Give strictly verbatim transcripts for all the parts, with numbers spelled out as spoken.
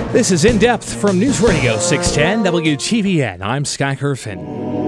This is In Depth from News Radio six ten W T V N. I'm Sky Kerfin.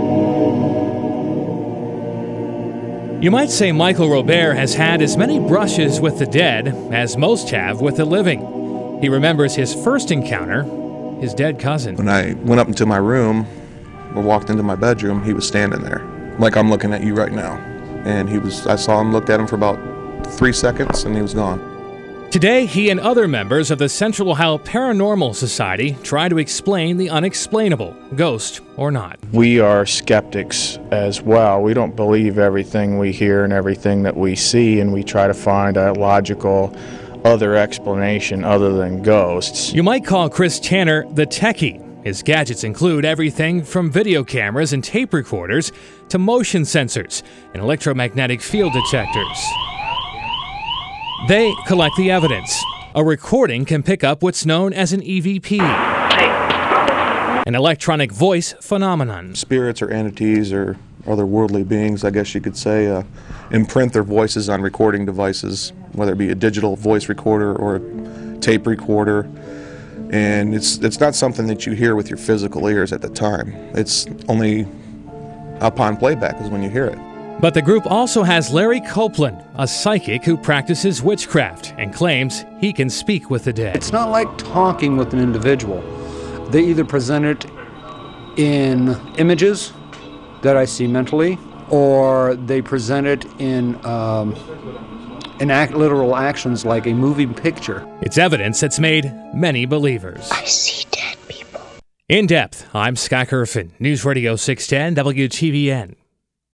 You might say Michael Robert has had as many brushes with the dead as most have with the living. He remembers his first encounter, his dead cousin. When I went up into my room or walked into my bedroom, he was standing there, like I'm looking at you right now. And he was, I saw him, looked at him for about three seconds, and he was gone. Today, he and other members of the Central Ohio Paranormal Society try to explain the unexplainable, ghost or not. We are skeptics as well. We don't believe everything we hear and everything that we see, and we try to find a logical other explanation other than ghosts. You might call Chris Tanner the techie. His gadgets include everything from video cameras and tape recorders to motion sensors and electromagnetic field detectors. They collect the evidence. A recording can pick up what's known as an E V P, an electronic voice phenomenon. Spirits or entities or otherworldly beings, I guess you could say, uh, imprint their voices on recording devices, whether it be a digital voice recorder or a tape recorder. And it's it's not something that you hear with your physical ears at the time. It's only upon playback is when you hear it. But the group also has Larry Copeland, a psychic who practices witchcraft and claims he can speak with the dead. It's not like talking with an individual. They either present it in images that I see mentally, or they present it in um, in act, literal actions like a moving picture. It's evidence that's made many believers. I see dead people. In Depth, I'm Sky Kerfin, News Radio six ten W T V N.